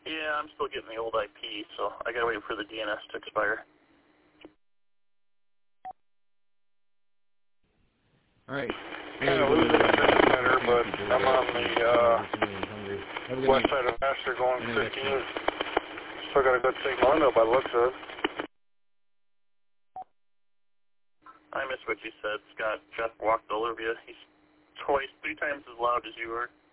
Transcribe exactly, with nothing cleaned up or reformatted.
Yeah, I'm still getting the old I P, so I gotta wait for the D N S to expire. All right. Kind of losing the business center, but I'm on the uh, west side of Master going fifteen. Still got a good signal window by the looks of it. I missed what you said, Scott. Jeff walked all over you. He's twice, three times as loud as you are.